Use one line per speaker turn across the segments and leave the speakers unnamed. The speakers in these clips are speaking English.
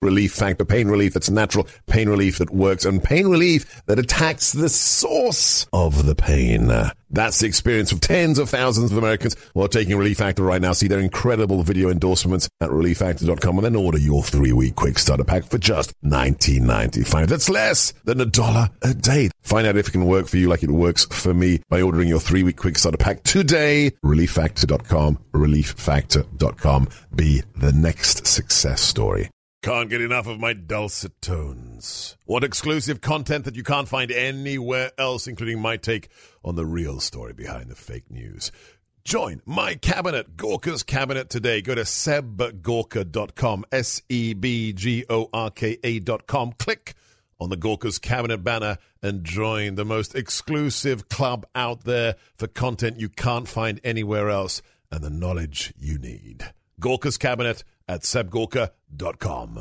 Relief Factor. Pain relief that's natural, pain relief that works, and pain relief that attacks the source of the pain. That's the experience of tens of thousands of Americans who are taking Relief Factor right now. See their incredible video endorsements at relieffactor.com and then order your 3-week quick starter pack for just $19.95. That's less than $1 a day. Find out if it can work for you like it works for me by ordering your 3-week quick starter pack today. relieffactor.com, relieffactor.com. Be the next success story. Can't get enough of my dulcet tones. Want exclusive content that you can't find anywhere else, including my take on the real story behind the fake news? Join my cabinet, Gorka's Cabinet, today. Go to sebgorka.com, sebgorka.com. Click on the Gorka's Cabinet banner and join the most exclusive club out there for content you can't find anywhere else and the knowledge you need. Gorka's Cabinet at sebgorka.com.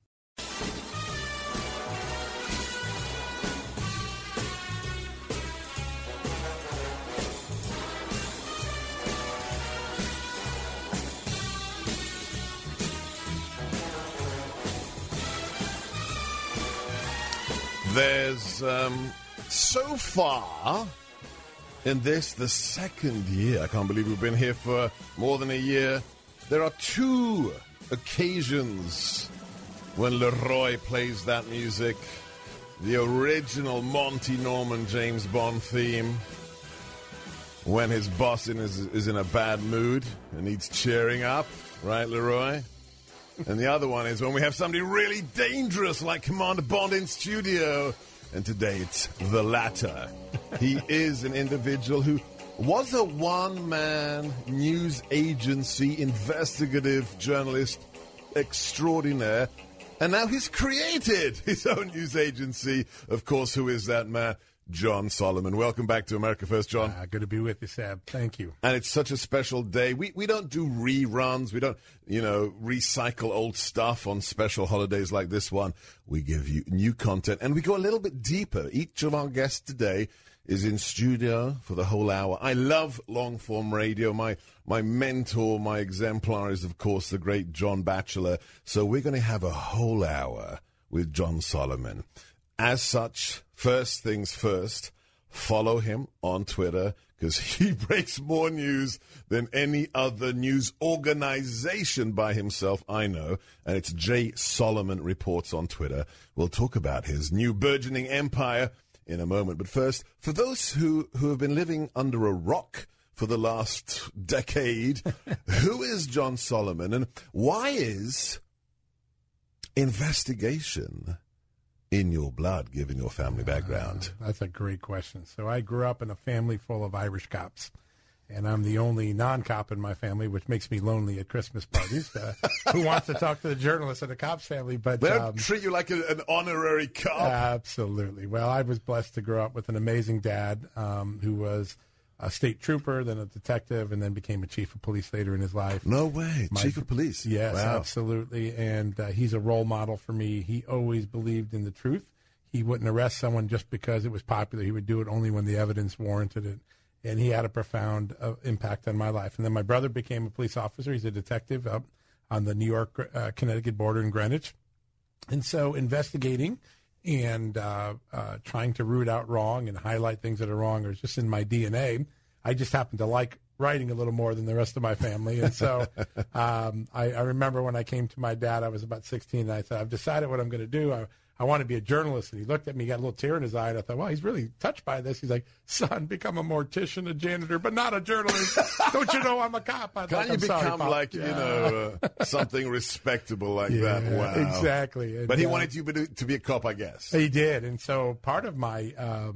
There's, so far in this, the second year, I can't believe we've been here for more than a year, there are 2 occasions when Leroy plays that music. The original Monty Norman James Bond theme. When his boss is in a bad mood and needs cheering up. Right, Leroy? And the other one is when we have somebody really dangerous like Commander Bond in studio. And today it's the latter. He is an individual who was a one-man news agency investigative journalist extraordinaire, and now he's created his own news agency. Of course, who is that man? John Solomon. Welcome back to America First, John.
Good to be with you, Seb. Thank you.
And it's such a special day. We don't do reruns. We don't, recycle old stuff on special holidays like this one. We give you new content, and we go a little bit deeper. Each of our guests today is in studio for the whole hour. I love long-form radio. My mentor, my exemplar is, of course, the great John Batchelor. So we're going to have a whole hour with John Solomon. As such, first things first, follow him on Twitter because he breaks more news than any other news organization by himself, I know. And it's J. Solomon Reports on Twitter. We'll talk about his new burgeoning empire in a moment. But first, for those who have been living under a rock for the last decade, who is John Solomon and why is investigation in your blood, given your family background?
That's a great question. So I grew up in a family full of Irish cops, and I'm the only non-cop in my family, which makes me lonely at Christmas parties. Who wants to talk to the journalists in the cops family? But
they don't treat you like an honorary cop.
Absolutely. Well, I was blessed to grow up with an amazing dad who was a state trooper, then a detective, and then became a chief of police later in his life.
No way. Chief of police.
Yes,
wow.
Absolutely. And he's a role model for me. He always believed in the truth. He wouldn't arrest someone just because it was popular. He would do it only when the evidence warranted it. And he had a profound impact on my life. And then my brother became a police officer. He's a detective up on the New York-Connecticut border in Greenwich. And so investigating and trying to root out wrong and highlight things that are wrong is just in my DNA. I just happen to like writing a little more than the rest of my family. And so I remember when I came to my dad, I was about 16, and I said, I've decided what I'm going to do. I want to be a journalist. And he looked at me, got a little tear in his eye, and I thought, well, he's really touched by this. He's like, son, become a mortician, a janitor, but not a journalist. Don't you know I'm a cop?
Can't you become something respectable like that? Wow.
Exactly. And,
but he wanted you to be a cop, I guess.
He did. And so part of my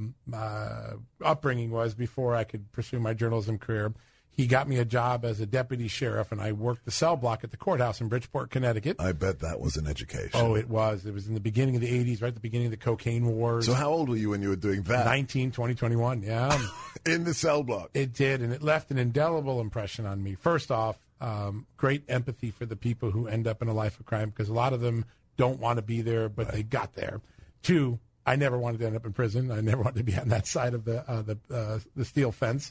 upbringing was before I could pursue my journalism career, he got me a job as a deputy sheriff, and I worked the cell block at the courthouse in Bridgeport, Connecticut.
I bet that was an education.
Oh, it was. It was in the beginning of the 80s, right at the beginning of the cocaine wars.
So how old were you when you were doing that?
19, 20, 21, yeah.
In the cell block?
It did, and it left an indelible impression on me. First off, great empathy for the people who end up in a life of crime, because a lot of them don't want to be there, but right. They got there. 2, I never wanted to end up in prison. I never wanted to be on that side of the steel fence.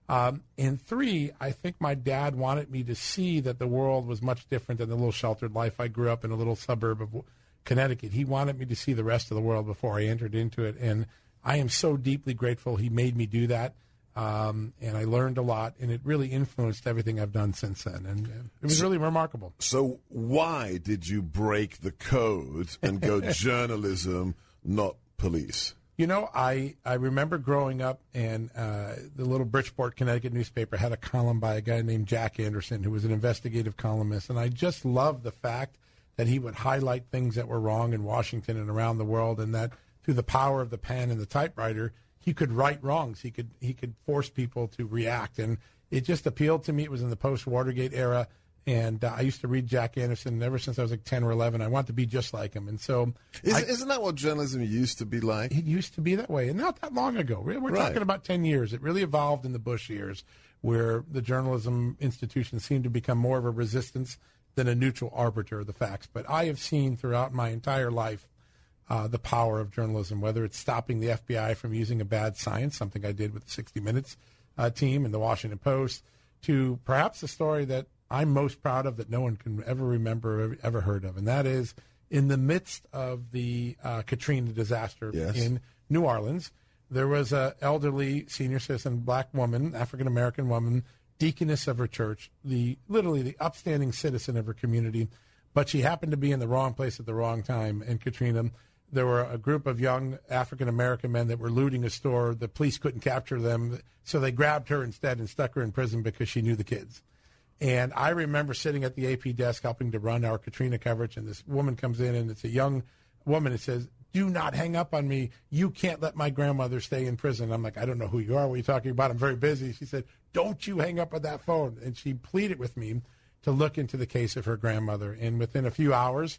And 3, I think my dad wanted me to see that the world was much different than the little sheltered life. I grew up in a little suburb of Connecticut. He wanted me to see the rest of the world before I entered into it. And I am so deeply grateful he made me do that. And I learned a lot, and it really influenced everything I've done since then. And it was really remarkable.
So why did you break the code and go journalism, not police?
You know, I remember growing up, and the little Bridgeport, Connecticut newspaper had a column by a guy named Jack Anderson, who was an investigative columnist. And I just loved the fact that he would highlight things that were wrong in Washington and around the world, and that through the power of the pen and the typewriter, he could right wrongs. He could force people to react, and it just appealed to me. It was in the post-Watergate era, and I used to read Jack Anderson, and ever since I was like 10 or 11, I wanted to be just like him. And so,
isn't that what journalism used to be like?
It used to be that way, and not that long ago. We're talking about 10 years. It really evolved in the Bush years, where the journalism institutions seemed to become more of a resistance than a neutral arbiter of the facts. But I have seen throughout my entire life the power of journalism, whether it's stopping the FBI from using a bad science, something I did with the 60 Minutes team and the Washington Post, to perhaps the story that I'm most proud of that no one can ever remember or ever heard of, and that is in the midst of the Katrina disaster in New Orleans, there was an elderly senior citizen black woman, African-American woman, deaconess of her church, literally the upstanding citizen of her community, but she happened to be in the wrong place at the wrong time. And Katrina, there were a group of young African-American men that were looting a store. The police couldn't capture them, so they grabbed her instead and stuck her in prison because she knew the kids. And I remember sitting at the AP desk helping to run our Katrina coverage, and this woman comes in, and it's a young woman that says, "Do not hang up on me. You can't let my grandmother stay in prison." I'm like, "I don't know who you are. What are you talking about? I'm very busy." She said, "Don't you hang up on that phone." And she pleaded with me to look into the case of her grandmother. And within a few hours,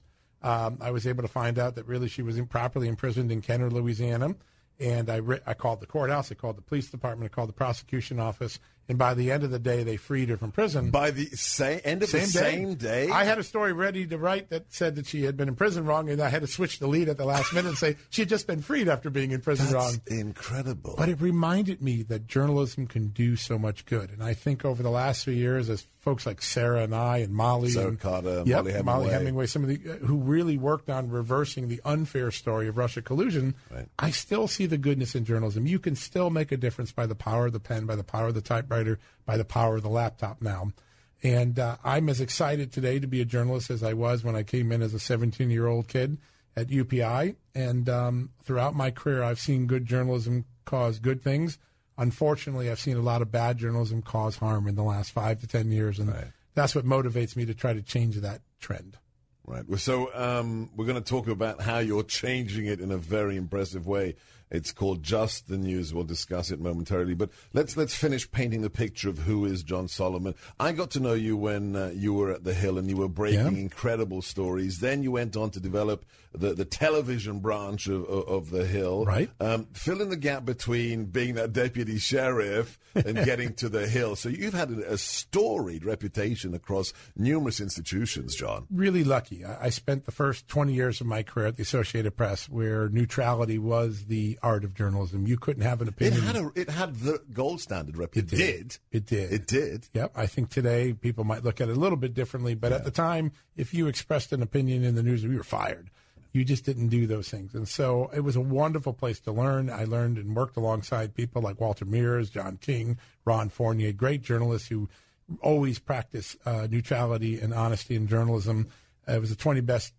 I was able to find out that really she was improperly imprisoned in Kenner, Louisiana. And I called the courthouse, I called the police department, I called the prosecution office, and by the end of the day, they freed her from prison.
By the end of the same day?
I had a story ready to write that said that she had been in prison wrong, and I had to switch the lead at the last minute and say she had just been freed after being in prison wrong.
That's incredible.
But it reminded me that journalism can do so much good. And I think over the last 3 years, as folks like Sarah and I and Molly
Sarah
and
Carter,
Molly Hemingway, some of the who really worked on reversing the unfair story of Russia collusion,
right.
I still see the goodness in journalism. You can still make a difference by the power of the pen, by the power of the typewriter, by the power of the laptop now. And I'm as excited today to be a journalist as I was when I came in as a 17-year-old kid at UPI. And throughout my career, I've seen good journalism cause good things. Unfortunately, I've seen a lot of bad journalism cause harm in the last 5 to 10 years, and that's what motivates me to try to change that trend.
Right. So we're going to talk about how you're changing it in a very impressive way. It's called Just the News. We'll discuss it momentarily. But let's finish painting the picture of who is John Solomon. I got to know you when you were at The Hill and you were breaking incredible stories. Then you went on to develop the television branch of The Hill.
Right.
Fill in the gap between being that deputy sheriff and getting to The Hill. So you've had a storied reputation across numerous institutions, John.
Really lucky. I spent the first 20 years of my career at the Associated Press, where neutrality was the art of journalism. You couldn't have an opinion.
It had the gold standard reputation.
It did. Yep. I think today people might look at it a little bit differently, but at the time, if you expressed an opinion in the news, you were fired. You just didn't do those things. And so it was a wonderful place to learn. I learned and worked alongside people like Walter Mears, John King, Ron Fournier, great journalists who always practice neutrality and honesty in journalism. It was the 20 best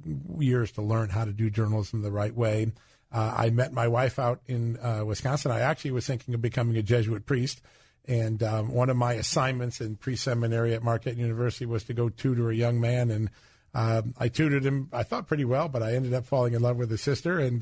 years to learn how to do journalism the right way. I met my wife out in Wisconsin. I actually was thinking of becoming a Jesuit priest. And one of my assignments in pre-seminary at Marquette University was to go tutor a young man. And I tutored him, I thought, pretty well, but I ended up falling in love with his sister. And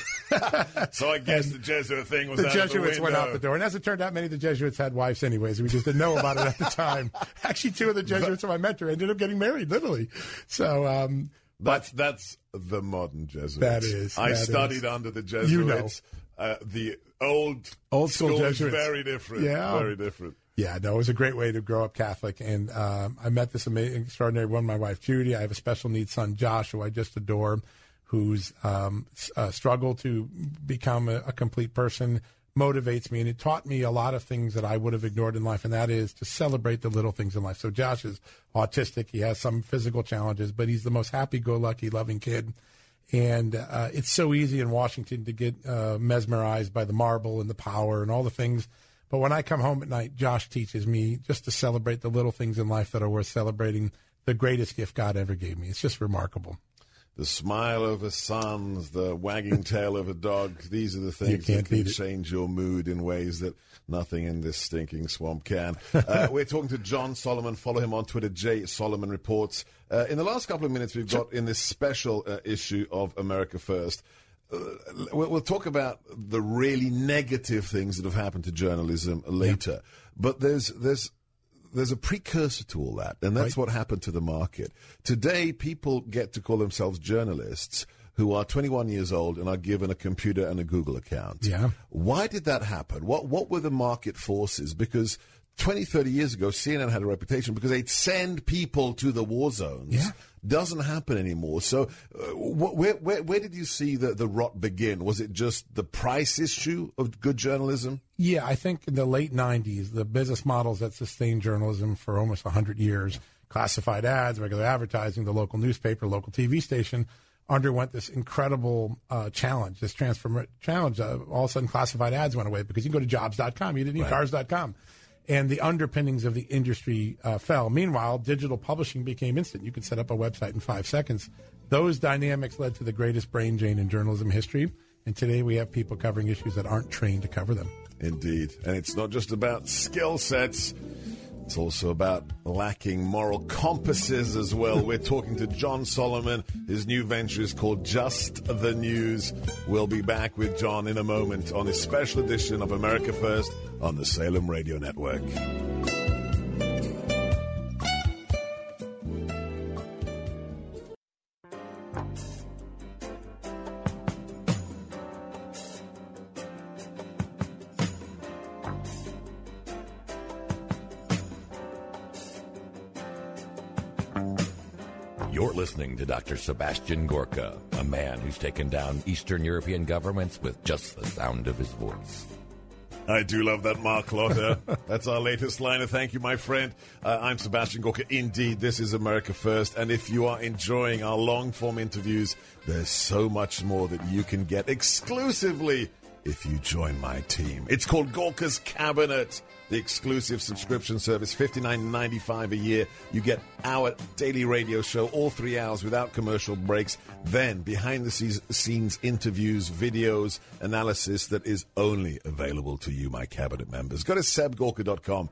so I guess the Jesuit thing was
the
out
Jesuits
the window.
went out the door. And as it turned out, many of the Jesuits had wives anyways. We just didn't know about it at the time. Actually, 2 of the Jesuits of my mentor ended up getting married, literally. So
that's the modern Jesuits.
That is.
I studied under the Jesuits. You know. The old school Jesuits. Is very different.
Yeah.
Very different.
Yeah, no, it was a great way to grow up Catholic. And I met this amazing, extraordinary woman, my wife, Judy. I have a special needs son, Josh, who I just adore, who's struggled to become a complete person. motivates me, and it taught me a lot of things that I would have ignored in life, and that is to celebrate the little things in life. So Josh is autistic. He has some physical challenges, but he's the most happy-go-lucky, loving kid. And it's so easy in Washington to get mesmerized by the marble and the power and all the things. But when I come home at night, Josh teaches me just to celebrate the little things in life that are worth celebrating, the greatest gift God ever gave me. It's just remarkable.
The smile of a son, the wagging tail of a dog, these are the things that can change your mood in ways that nothing in this stinking swamp can. We're talking to John Solomon. Follow him on Twitter, J. Solomon Reports. In the last couple of minutes, we've got in this special issue of America First, we'll talk about the really negative things that have happened to journalism later. But there's a precursor to all that, and that's what happened to the market. Today, people get to call themselves journalists who are 21 years old and are given a computer and a Google account.
Yeah.
Why did that happen? What were the market forces? Because 20, 30 years ago, CNN had a reputation because they'd send people to the war zones.
Yeah.
Doesn't happen anymore. So where did you see the rot begin? Was it just the price issue of good journalism?
Yeah, I think in the late 90s, the business models that sustained journalism for almost 100 years, classified ads, regular advertising, the local newspaper, local TV station, underwent this incredible challenge, this challenge. All of a sudden, classified ads went away because you can go to jobs.com. You didn't need cars.com. And the underpinnings of the industry fell. Meanwhile, digital publishing became instant. You could set up a website in 5 seconds. Those dynamics led to the greatest brain drain in journalism history. And today we have people covering issues that aren't trained to cover them.
Indeed. And it's not just about skill sets. It's also about lacking moral compasses as well. We're talking to John Solomon. His new venture is called Just the News. We'll be back with John in a moment on his special edition of America First on the Salem Radio Network.
You're listening to Dr. Sebastian Gorka, a man who's taken down Eastern European governments with just the sound of his voice.
I do love that, Mark Lotter. That's our latest line of thank you, my friend. I'm Sebastian Gorka. Indeed, this is America First. And if you are enjoying our long-form interviews, there's so much more that you can get exclusively if you join my team. It's called Gorka's Cabinet, the exclusive subscription service, $59.95 a year. You get our daily radio show, all 3 hours without commercial breaks. Then behind-the-scenes interviews, videos, analysis that is only available to you, my Cabinet members. Go to sebgorka.com,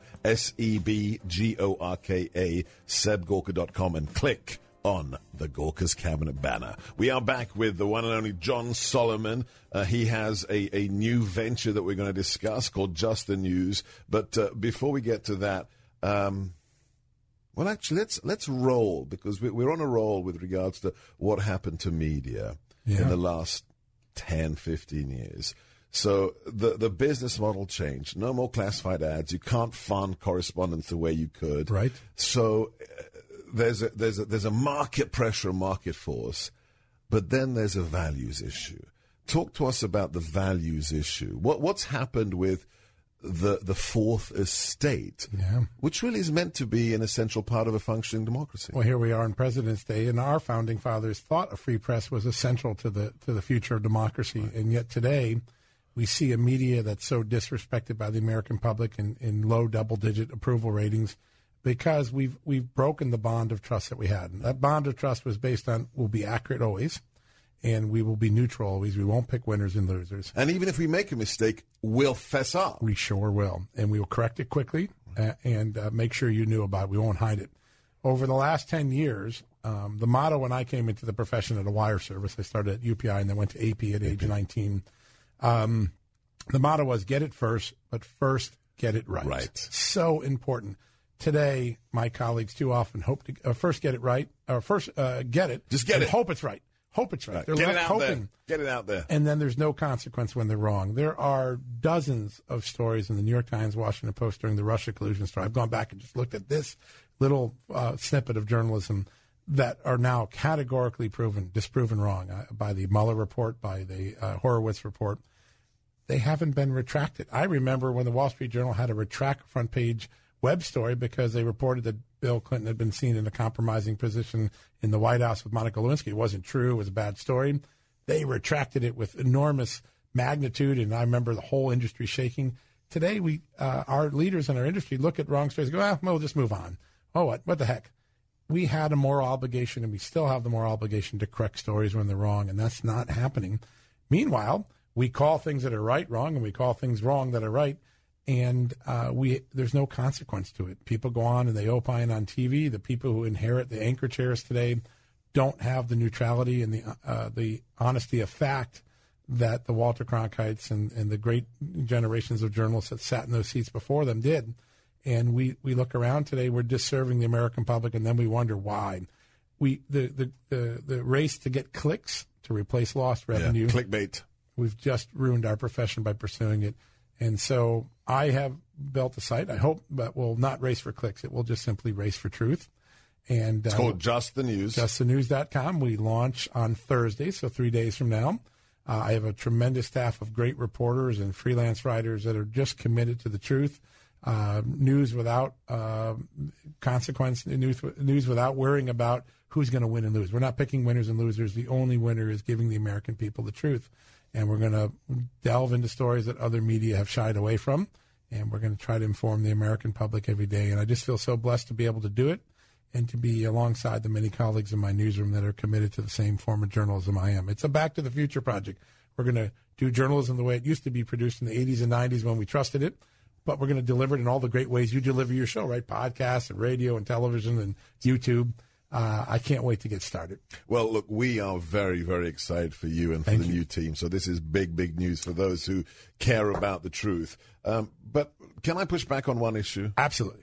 SEBGORKA, sebgorka.com, and click on the Gorka's Cabinet banner. We are back with the one and only John Solomon. He has a new venture that we're going to discuss called Just the News. But before we get to that, well, actually, let's roll, because we're on a roll with regards to what happened to media in the last 10, 15 years. So the business model changed. No more classified ads. You can't fund correspondence the way you could.
Right.
So there's a market pressure, market force, but then there's a values issue. Talk to us about the values issue. What's happened with the fourth estate, which really is meant to be an essential part of a functioning democracy?
Well, here we are on President's Day, and our founding fathers thought a free press was essential to the future of democracy, and yet today we see a media that's so disrespected by the American public in low double-digit approval ratings, because we've broken the bond of trust that we had. And that bond of trust was based on we'll be accurate always, and we will be neutral always. We won't pick winners and losers.
And even if we make a mistake, we'll fess up.
We sure will. And we will correct it quickly and make sure you knew about it. We won't hide it. Over the last 10 years, the motto when I came into the profession at a wire service, I started at UPI and then went to AP at age 19. The motto was get it first, but first get it right.
Right.
So important. Today, my colleagues too often hope to first get it right, or first get it.
Just get it.
Hope it's right. Hope it's right. They're
Get
left
it out
hoping.
there. Get it out there.
And then there's no consequence when they're wrong. There are dozens of stories in the New York Times, Washington Post during the Russia collusion story. I've gone back and just looked at this little snippet of journalism that are now categorically disproven wrong by the Mueller report, by the Horowitz report. they haven't been retracted. I remember when the Wall Street Journal had a front page web story because they reported that Bill Clinton had been seen in a compromising position in the White House with Monica Lewinsky. It wasn't true. It was a bad story. They retracted it with enormous magnitude, and I remember the whole industry shaking. Today, our leaders in our industry look at wrong stories and go, well, we'll just move on. Oh, what the heck? We had a moral obligation, and we still have the moral obligation to correct stories when they're wrong, and that's not happening. Meanwhile, we call things that are right wrong, and we call things wrong that are right, and there's no consequence to it. People go on and they opine on TV. The people who inherit the anchor chairs today don't have the neutrality and the honesty of fact that the Walter Cronkites and the great generations of journalists that sat in those seats before them did. And we look around today, we're disserving the American public, and then we wonder why. The race to get clicks to replace lost revenue.
Yeah, clickbait. We've
just ruined our profession by pursuing it. And so I have built a site, I hope, but will not race for clicks. It will just simply race for truth. And
it's called Just the News.
JustTheNews.com. We launch on Thursday, so 3 days from now. I have a tremendous staff of great reporters and freelance writers that are just committed to the truth. News without consequence, news without worrying about who's going to win and lose. We're not picking winners and losers. The only winner is giving the American people the truth. And we're going to delve into stories that other media have shied away from. And we're going to try to inform the American public every day. And I just feel so blessed to be able to do it and to be alongside the many colleagues in my newsroom that are committed to the same form of journalism I am. It's a Back to the Future project. We're going to do journalism the way it used to be produced in the 80s and 90s when we trusted it. But we're going to deliver it in all the great ways you deliver your show, right? Podcasts and radio and television and YouTube. I can't wait to get started.
Well, look, we are very, very excited for you and for the new team. So this is big, big news for those who care about the truth. But can I push back on one issue?
Absolutely.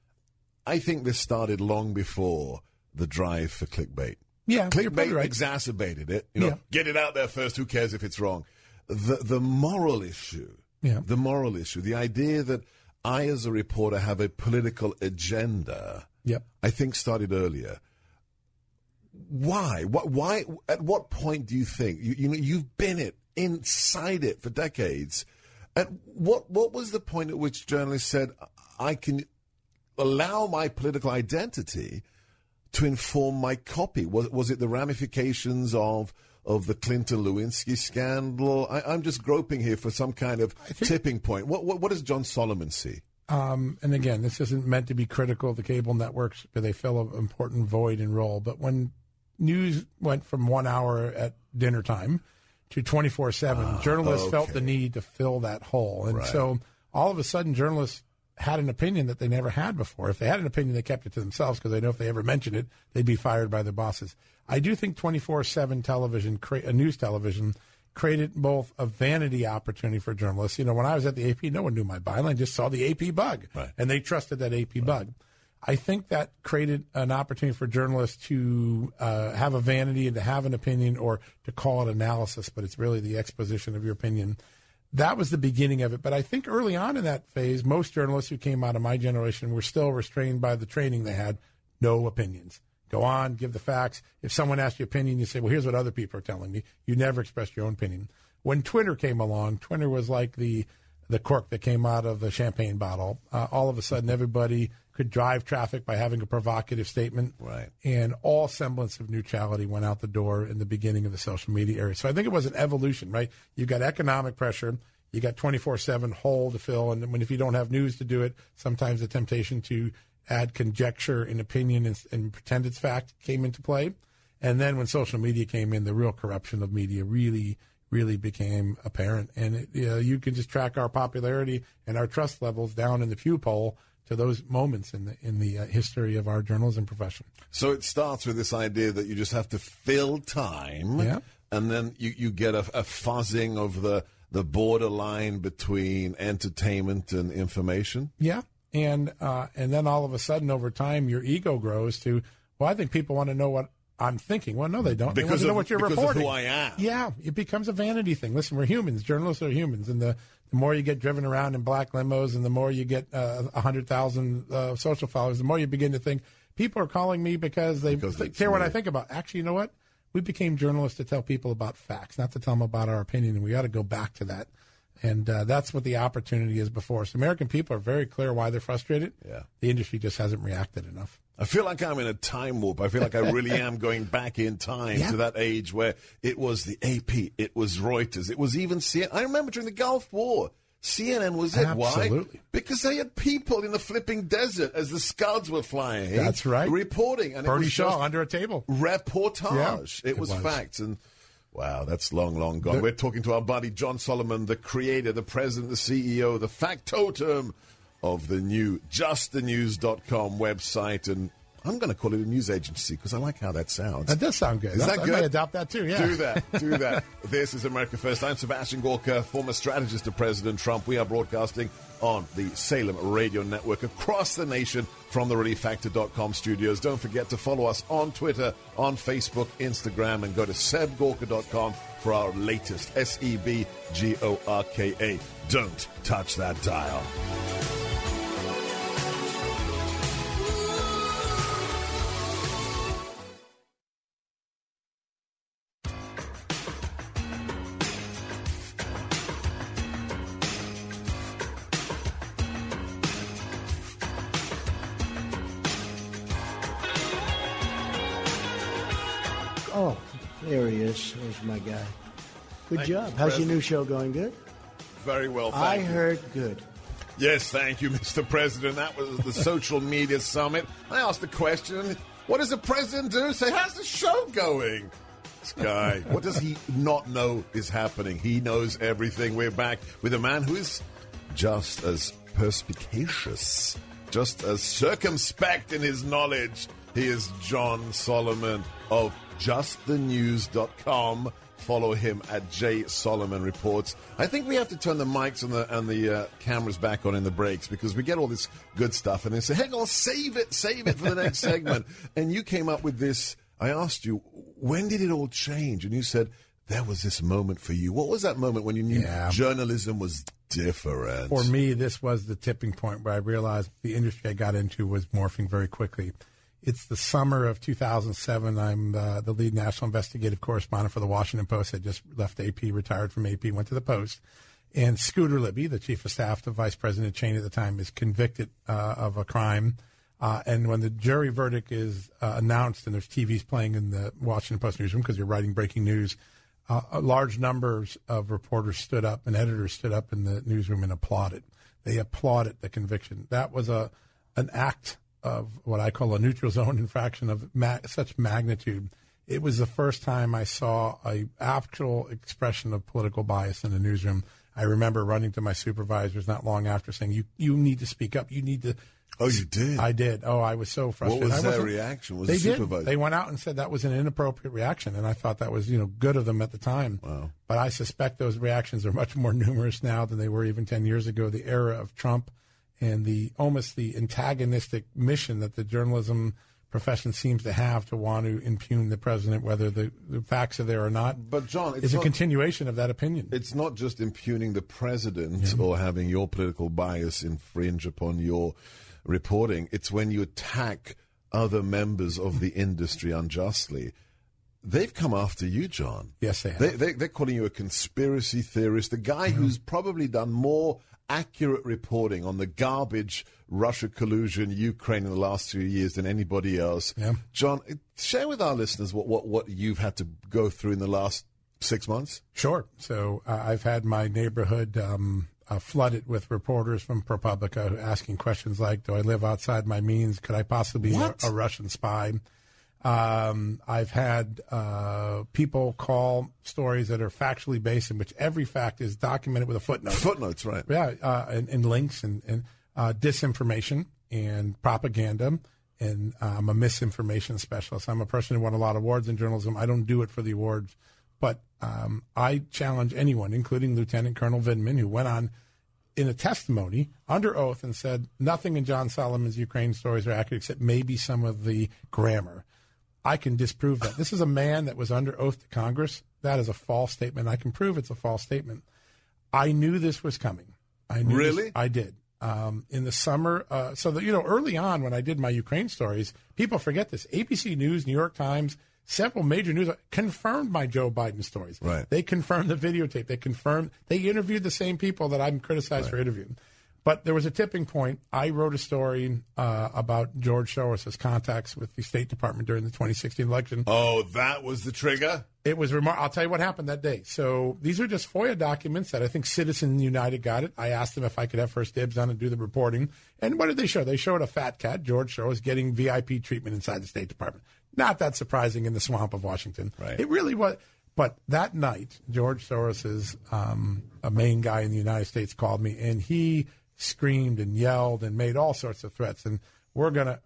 I think this started long before the drive for clickbait.
Yeah,
clickbait
right.
Exacerbated it. Get it out there first. Who cares if it's wrong? The moral issue.
Yeah.
The moral issue. The idea that I, as a reporter, have a political agenda.
Yep.
I think started earlier. Why? Why? At what point do you think you've been inside it for decades? At what was the point at which journalists said, I can allow my political identity to inform my copy? Was it the ramifications of the Clinton-Lewinsky scandal? I'm just groping here for some kind of tipping point. What does John Solomon see?
And again, this isn't meant to be critical of the cable networks, but they fill an important void and role. But when news went from 1 hour at dinner time to 24/7, journalists felt the need to fill that hole. And so all of a sudden, journalists had an opinion that they never had before. If they had an opinion, they kept it to themselves because they know if they ever mentioned it, they'd be fired by their bosses. I do think 24/7 television, news television, created both a vanity opportunity for journalists. When I was at the AP, no one knew my byline, just saw the AP bug, and they trusted that AP bug. I think that created an opportunity for journalists to have a vanity and to have an opinion or to call it analysis, but it's really the exposition of your opinion. That was the beginning of it. But I think early on in that phase, most journalists who came out of my generation were still restrained by the training they had. No opinions. Go on, give the facts. If someone asks you opinion, you say, well, here's what other people are telling me. You never expressed your own opinion. When Twitter came along, Twitter was like the cork that came out of the champagne bottle. All of a sudden, everybody could drive traffic by having a provocative statement.
Right.
And all semblance of neutrality went out the door in the beginning of the social media era. So I think it was an evolution, right? You've got economic pressure. You got 24/7 hole to fill. And if you don't have news to do it, sometimes the temptation to add conjecture and opinion and pretend it's fact came into play. And then when social media came in, the real corruption of media really became apparent. And you can just track our popularity and our trust levels down in the Pew poll to those moments in the history of our journalism profession.
So it starts with this idea that you just have to fill time, and then you get a fuzzing of the borderline between entertainment and information.
Yeah, and then all of a sudden, over time, your ego grows to, well, I think people want to know what I'm thinking. Well, no, they don't. They want to know what you're reporting.
Because of who I am.
Yeah, it becomes a vanity thing. Listen, we're humans. Journalists are humans. And the more you get driven around in black limos and the more you get 100,000 social followers, the more you begin to think, people are calling me because they care what I think about. Actually, you know what? We became journalists to tell people about facts, not to tell them about our opinion. And we ought to go back to that. And that's what the opportunity is before us. American people are very clear why they're frustrated.
Yeah.
The industry just hasn't reacted enough.
I feel like I'm in a time warp. I feel like I really am going back in time to that age where it was the AP, it was Reuters, it was even CNN. I remember during the Gulf War, CNN was it.
Absolutely.
Why? Because they had people in the flipping desert as the Scuds were flying.
That's right.
Reporting. And
Bernie
it was
Shaw under a table.
Reportage.
Yeah,
it was facts. And wow, that's long, long gone. We're talking to our buddy John Solomon, the creator, the president, the CEO, the factotum of the new justthenews.com website. And I'm going to call it a news agency because I like how that sounds.
That does sound good.
Is that
I
good?
might adopt that too, yeah.
Do that. This is America First. I'm Sebastian Gorka, former strategist to President Trump. We are broadcasting on the Salem Radio Network across the nation from the ReliefFactor.com studios. Don't forget to follow us on Twitter, on Facebook, Instagram, and go to sebgorka.com for our latest SEBGORKA. Don't touch that dial.
Oh, there he is. There's my guy. Good job. How's your new show going? Good?
Very well, thank
I
you.
heard good.
Yes, thank you, Mr. President. That was the social media summit. I asked the question, what does the president do? Say, how's the show going? This guy, what does he not know is happening? He knows everything. We're back with a man who is just as perspicacious, just as circumspect in his knowledge. He is John Solomon of justthenews.com. Follow him at J. Solomon Reports. I think we have to turn the mics and the cameras back on in the breaks because we get all this good stuff and they say, hey, I'll save it for the next segment. And you came up with this. I asked you, when did it all change? And you said, there was this moment for you. What was that moment when you knew journalism was different?
For me, this was the tipping point where I realized the industry I got into was morphing very quickly. It's the summer of 2007. I'm the lead national investigative correspondent for the Washington Post. I just left AP, retired from AP, went to the Post. And Scooter Libby, the chief of staff to Vice President Cheney at the time, is convicted of a crime. And when the jury verdict is announced and there's TVs playing in the Washington Post newsroom because you're writing breaking news, large numbers of reporters stood up and editors stood up in the newsroom and applauded. They applauded the conviction. That was an act of what I call a neutral zone infraction of such magnitude. It was the first time I saw an actual expression of political bias in the newsroom. I remember running to my supervisors not long after saying, you need to speak up. You need to.
Oh, you did?
I did. Oh, I was so frustrated.
What was their reaction? Was the supervisor?
They went out and said that was an inappropriate reaction, and I thought that was, good of them at the time.
Wow.
But I suspect those reactions are much more numerous now than they were even 10 years ago. The era of Trump and the antagonistic mission that the journalism profession seems to have to want to impugn the president, whether the facts are there or not.
But John,
it's a continuation of that opinion.
It's not just impugning the president or having your political bias infringe upon your reporting. It's when you attack other members of the industry unjustly. They've come after you, John.
Yes, they have.
They're calling you a conspiracy theorist, the guy who's probably done more accurate reporting on the garbage Russia collusion, Ukraine in the last 2 years than anybody else.
Yeah.
John, share with our listeners what you've had to go through in the last 6 months.
Sure. So I've had my neighborhood flooded with reporters from ProPublica asking questions like, do I live outside my means? Could I possibly be a Russian spy? I've had people call stories that are factually based in which every fact is documented with a footnote.
Footnotes, right.
Yeah, and links and disinformation and propaganda. And I'm a misinformation specialist. I'm a person who won a lot of awards in journalism. I don't do it for the awards. But I challenge anyone, including Lieutenant Colonel Vindman, who went on in a testimony under oath and said nothing in John Solomon's Ukraine stories are accurate except maybe some of the grammar. I can disprove that. This is a man that was under oath to Congress. That is a false statement. I can prove it's a false statement. I knew this was coming. I knew
Really?
This, I did. In the summer, early on when I did my Ukraine stories, people forget this. ABC News, New York Times, several major news confirmed my Joe Biden stories.
Right.
They confirmed the videotape. They interviewed the same people that I'm criticized for interviewing. But there was a tipping point. I wrote a story about George Soros' contacts with the State Department during the 2016 election.
Oh, that was the trigger?
It was remarkable. I'll tell you what happened that day. So these are just FOIA documents that I think Citizens United got it. I asked them if I could have first dibs on and do the reporting. And what did they show? They showed a fat cat, George Soros, getting VIP treatment inside the State Department. Not that surprising in the swamp of Washington.
Right.
It really was. But that night, George Soros' a main guy in the United States called me, and he screamed and yelled and made all sorts of threats. And we're gonna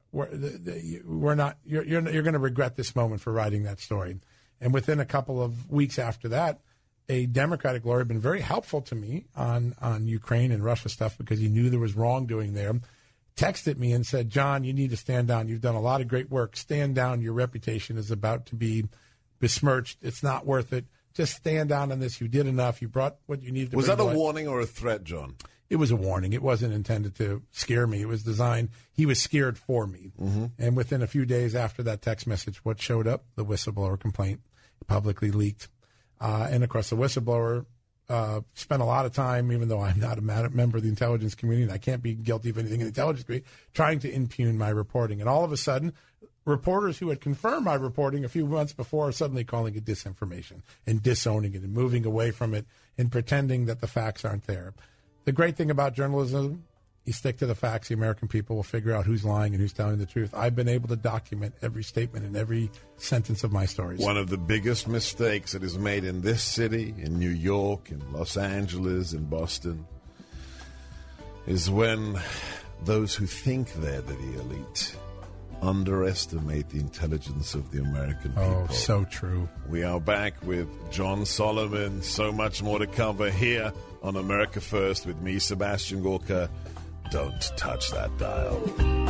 regret this moment for writing that story. And within a couple of weeks after that, a Democratic lawyer had been very helpful to me on Ukraine and Russia stuff because he knew there was wrongdoing there. Texted me and said, "John, you need to stand down. You've done a lot of great work. Stand down. Your reputation is about to be besmirched. It's not worth it. Just stand down on this. You did enough. You brought what you needed to."
Was that a warning or a threat, John?
It was a warning. It wasn't intended to scare me. It was designed. He was scared for me. Mm-hmm. And within a few days after that text message, what showed up? The whistleblower complaint, publicly leaked. And, of course, the whistleblower spent a lot of time, even though I'm not a member of the intelligence community, and I can't be guilty of anything in the intelligence community, trying to impugn my reporting. And all of a sudden, reporters who had confirmed my reporting a few months before are suddenly calling it disinformation and disowning it and moving away from it and pretending that the facts aren't there. The great thing about journalism, you stick to the facts, the American people will figure out who's lying and who's telling the truth. I've been able to document every statement and every sentence of my stories.
One of the biggest mistakes that is made in this city, in New York, in Los Angeles, in Boston, is when those who think they're the elite underestimate the intelligence of the American people.
Oh, so true.
We are back with John Solomon. So much more to cover here on America First with me, Sebastian Gorka. Don't touch that dial.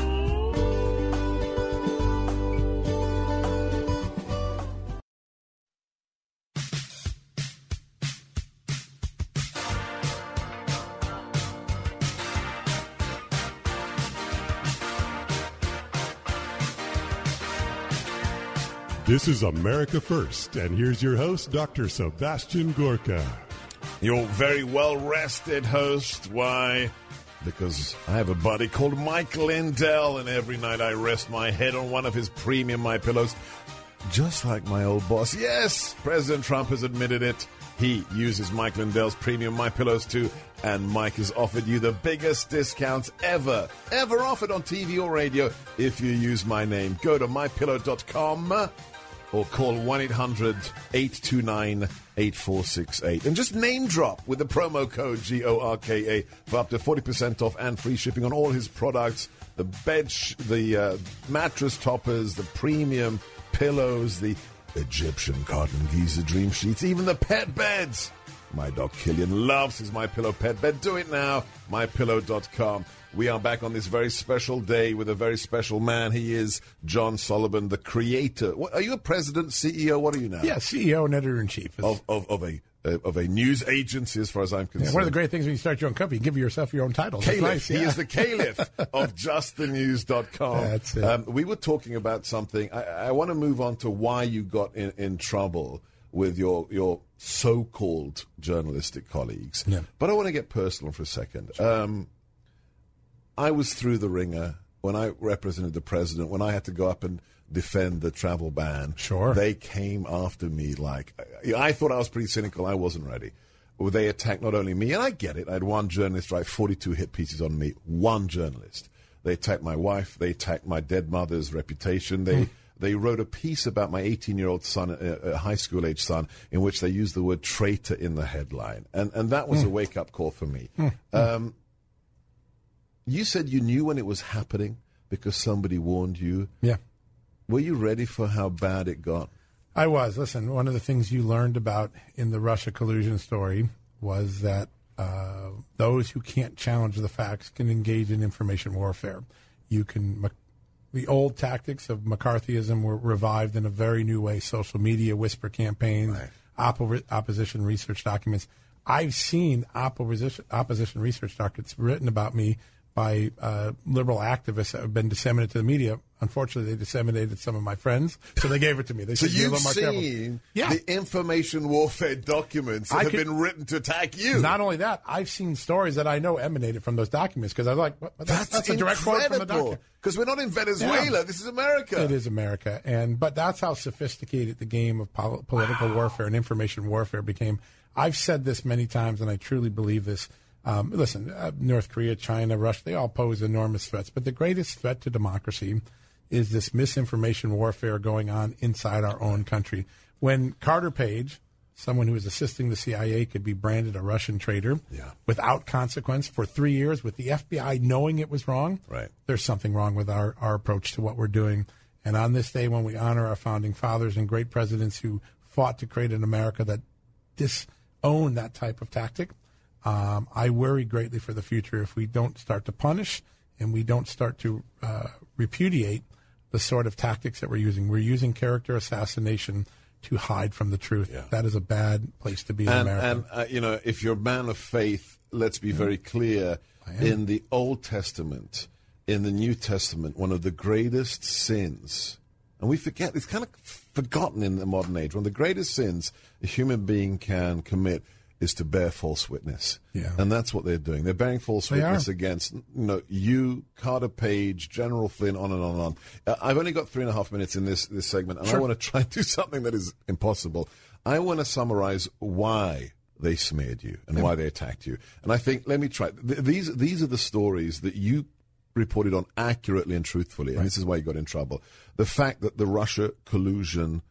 This is America First, and here's your host, Dr. Sebastian Gorka.
Your very well-rested host. Why? Because I have a buddy called Mike Lindell, and every night I rest my head on one of his premium MyPillows, just like my old boss. Yes, President Trump has admitted it. He uses Mike Lindell's premium MyPillows too, and Mike has offered you the biggest discounts ever offered on TV or radio if you use my name. Go to mypillow.com or call 1-800-829-8468. And just name drop with the promo code GORKA for up to 40% off and free shipping on all his products. The the mattress toppers, the premium pillows, the Egyptian cotton Giza dream sheets, even the pet beds. My dog Killian loves his MyPillow pet bed. Do it now, mypillow.com. We are back on this very special day with a very special man. He is John Solomon, the creator. What, are you a president, CEO? What are you now?
Yeah, CEO and editor-in-chief.
Of a news agency, as far as I'm concerned.
Yeah, one of the great things when you start your own company, you give yourself your own title.
Caliph.
Nice, yeah.
He is the Caliph of justthenews.com.
That's it.
We were talking about something. I want to move on to why you got in trouble with your so-called journalistic colleagues.
Yeah.
But I want to get personal for a second. I was through the ringer when I represented the president, when I had to go up and defend the travel ban.
Sure.
They came after me like, I thought I was pretty cynical. I wasn't ready. Well, they attacked not only me, and I get it. I had one journalist write 42 hit pieces on me. One journalist. They attacked my wife. They attacked my dead mother's reputation. They wrote a piece about my 18-year-old son, a high school-age son, in which they used the word traitor in the headline. And that was a wake-up call for me. You said you knew when it was happening because somebody warned you.
Yeah.
Were you ready for how bad it got?
I was. Listen, one of the things you learned about in the Russia collusion story was that those who can't challenge the facts can engage in information warfare. The old tactics of McCarthyism were revived in a very new way. Social media, whisper campaigns, right. Opposition research documents. I've seen opposition research documents written about me by liberal activists that have been disseminated to the media Unfortunately, they disseminated some of my friends, so they gave it to me. They
So
said, "Be a
you've
little more careful."
seen
Yeah.
the information warfare documents that have been written to attack you.
Not only that, I've seen stories that I know emanated from those documents because I was like, that's a direct quote from the document.
Because we're not in Venezuela.
Yeah.
This is America.
It is America, but that's how sophisticated the game of political warfare and information warfare became. I've said this many times, and I truly believe this. Listen, North Korea, China, Russia, they all pose enormous threats, but the greatest threat to democracy is this misinformation warfare going on inside our own country. When Carter Page, someone who was assisting the CIA, could be branded a Russian traitor without consequence for 3 years, with the FBI knowing it was wrong, there's something wrong with our approach to what we're doing. And on this day, when we honor our founding fathers and great presidents who fought to create an America that disowned that type of tactic, I worry greatly for the future if we don't start to punish and we don't start to repudiate the sort of tactics that we're using. We're using character assassination to hide from the truth. Yeah. That is a bad place to be in America.
And, if you're a man of faith, let's be very clear. In the Old Testament, in the New Testament, one of the greatest sins, and we forget, it's kind of forgotten in the modern age, one of the greatest sins a human being can commit is to bear false witness. Yeah. And that's what they're doing. They're bearing false witness against you, Carter Page, General Flynn, on and on and on. I've only got 3.5 minutes in this segment, and I want to try and do something that is impossible. I want to summarize why they smeared you and why they attacked you. And I think, let me try. These are the stories that you reported on accurately and truthfully, and this is why you got in trouble. The fact that the Russia collusion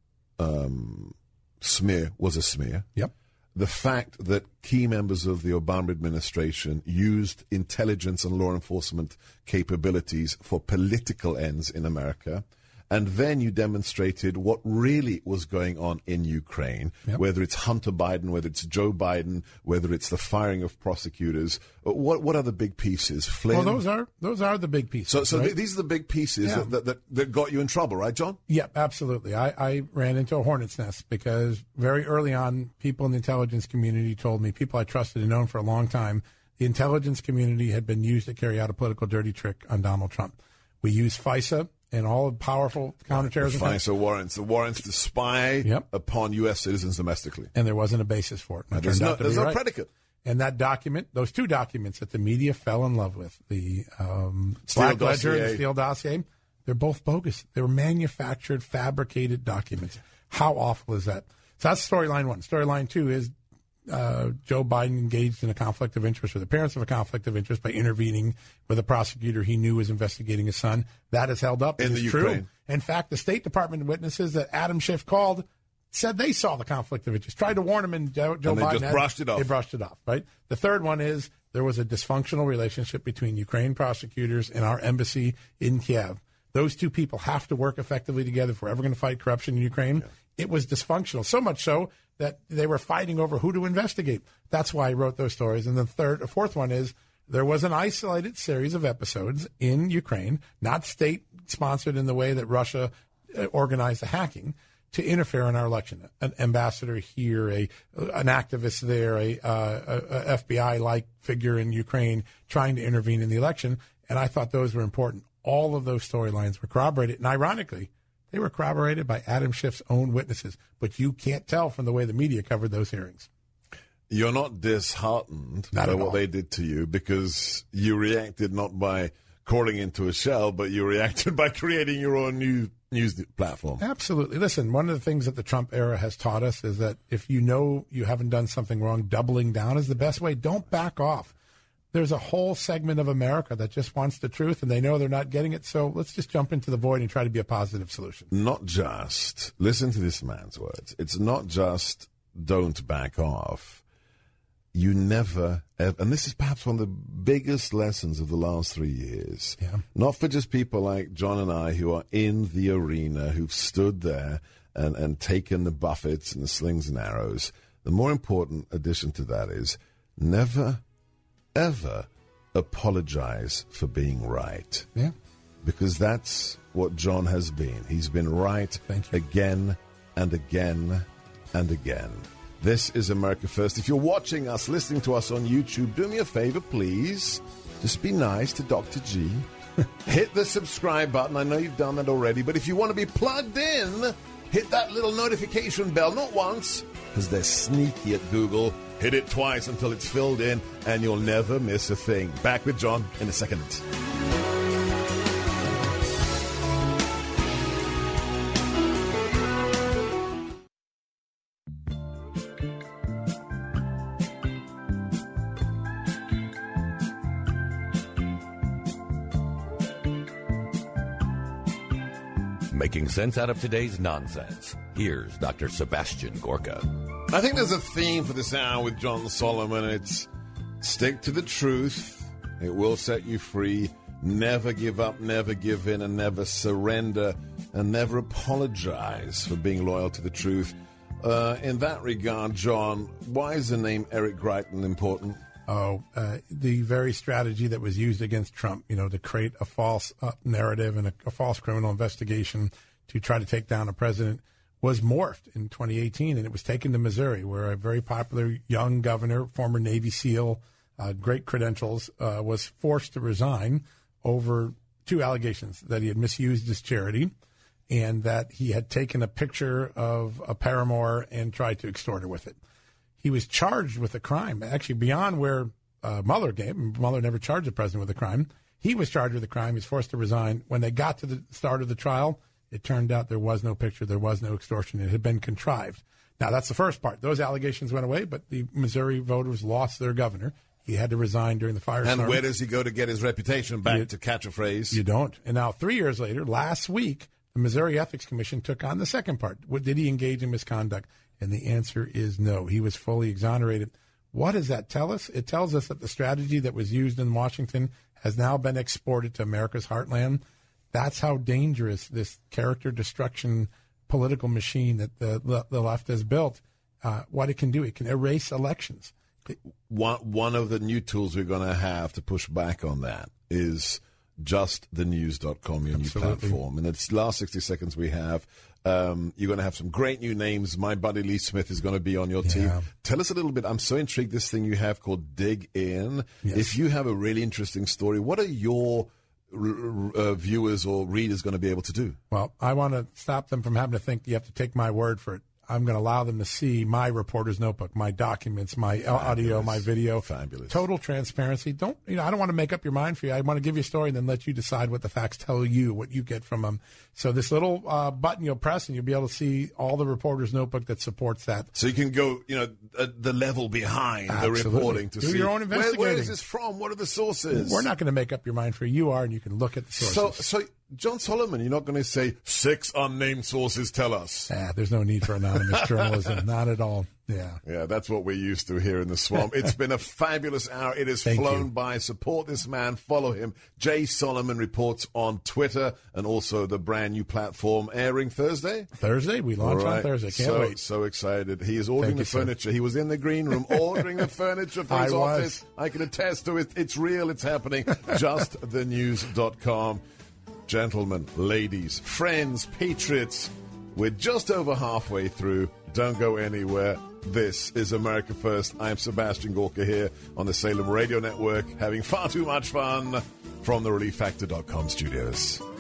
smear was a smear.
Yep.
The fact that key members of the Obama administration used intelligence and law enforcement capabilities for political ends in America. And then you demonstrated what really was going on in Ukraine, whether it's Hunter Biden, whether it's Joe Biden, whether it's the firing of prosecutors. What are the big pieces? Flynn?
Well, those are the big pieces.
So these are the big pieces that got you in trouble, right, John?
Yeah, absolutely. I ran into a hornet's nest because very early on, people in the intelligence community told me, people I trusted and known for a long time, the intelligence community had been used to carry out a political dirty trick on Donald Trump. We used FISA and all the powerful counterterrorism.
FISA warrants, the warrants to spy upon U.S. citizens domestically.
And there wasn't a basis for it.
There's no predicate.
And that document, those two documents that the media fell in love with, the Black Ledger and the Steele dossier, they're both bogus. They were manufactured, fabricated documents. How awful is that? So that's storyline one. Storyline two is Joe Biden engaged in a conflict of interest, or the parents of a conflict of interest, by intervening with a prosecutor he knew was investigating his son. That is held up.
In the Ukraine.
True. In fact, the State Department witnesses that Adam Schiff called said they saw the conflict of interest, tried to warn him, and Joe Biden
just brushed it off.
They brushed it off, right? The third one is there was a dysfunctional relationship between Ukraine prosecutors and our embassy in Kiev. Those two people have to work effectively together if we're ever going to fight corruption in Ukraine. Yeah. It was dysfunctional, so much so that they were fighting over who to investigate. That's why I wrote those stories. And the fourth one is there was an isolated series of episodes in Ukraine, not state-sponsored in the way that Russia organized the hacking, to interfere in our election. An ambassador here, an activist there, a FBI-like figure in Ukraine trying to intervene in the election, and I thought those were important. All of those storylines were corroborated, and ironically, they were corroborated by Adam Schiff's own witnesses, but you can't tell from the way the media covered those hearings.
You're not disheartened by what they did to you because you reacted not by crawling into a shell, but you reacted by creating your own news platform.
Absolutely. Listen, one of the things that the Trump era has taught us is that if you know you haven't done something wrong, doubling down is the best way. Don't back off. There's a whole segment of America that just wants the truth, and they know they're not getting it, so let's just jump into the void and try to be a positive solution.
Not just, listen to this man's words, it's not just don't back off. You never, and this is perhaps one of the biggest lessons of the last 3 years, not for just people like John and I who are in the arena, who've stood there and taken the buffets and the slings and arrows. The more important addition to that is never ever apologize for being right.
Yeah.
Because that's what John has been. He's been right again and again and again. This is America First. If you're watching us, listening to us on YouTube, do me a favor, please. Just be nice to Dr. G. hit the subscribe button. I know you've done that already, but if you want to be plugged in, hit that little notification bell, not once, because they're sneaky at Google. Hit it twice until it's filled in, and you'll never miss a thing. Back with John in a second.
Making sense out of today's nonsense. Here's Dr. Sebastian Gorka.
I think there's a theme for this hour with John Solomon. It's stick to the truth. It will set you free. Never give up, never give in, and never surrender, and never apologize for being loyal to the truth. In that regard, John, why is the name Eric Greitens important?
The very strategy that was used against Trump, to create a false narrative and a false criminal investigation to try to take down a president was morphed in 2018, and it was taken to Missouri, where a very popular young governor, former Navy SEAL, great credentials, was forced to resign over two allegations: that he had misused his charity and that he had taken a picture of a paramour and tried to extort her with it. He was charged with a crime, actually beyond where Mueller gave. Mueller never charged the president with a crime. He was charged with a crime. He was forced to resign. When they got to the start of the trial, it turned out there was no picture. There was no extortion. It had been contrived. Now, that's the first part. Those allegations went away, but the Missouri voters lost their governor. He had to resign during the firestorm.
And where does he go to get his reputation back, to catch a phrase?
You don't. And now, 3 years later, last week, the Missouri Ethics Commission took on the second part. Did he engage in misconduct? And the answer is no. He was fully exonerated. What does that tell us? It tells us that the strategy that was used in Washington has now been exported to America's heartland. That's how dangerous this character destruction political machine that the left has built, what it can do. It can erase elections.
One of the new tools we're going to have to push back on that is justthenews.com, your new platform. And it's last 60 seconds we have. You're going to have some great new names. My buddy Lee Smith is going to be on your team. Tell us a little bit. I'm so intrigued, this thing you have called Dig In. Yes. If you have a really interesting story, what are your viewers or readers going to be able to do?
Well, I want to stop them from having to think you have to take my word for it. I'm going to allow them to see my reporter's notebook, my documents, my audio, my video.
Fabulous.
Total transparency. I don't want to make up your mind for you. I want to give you a story and then let you decide what the facts tell you, what you get from them. So this little button you'll press and you'll be able to see all the reporter's notebook that supports that.
So you can go, the level behind the reporting to see
your own investigating.
Where is this from? What are the sources?
We're not going to make up your mind for you. You are, and you can look at the sources.
So John Solomon, you're not going to say 6 unnamed sources tell us.
There's no need for anonymous journalism. Not at all.
Yeah, that's what we're used to here in the swamp. It's been a fabulous hour. It has flown by. Support this man. Follow him. Jay Solomon Reports on Twitter and also the brand new platform airing Thursday.
We launch on Thursday. Can't wait.
So excited. He is ordering the furniture. Sir. He was in the green room ordering the furniture for his office. I can attest to it. It's real. It's happening. JustTheNews.com. Gentlemen, ladies, friends, patriots, we're just over halfway through. Don't go anywhere. This is America First. I'm Sebastian Gorka here on the Salem Radio Network, having far too much fun from the ReliefFactor.com studios.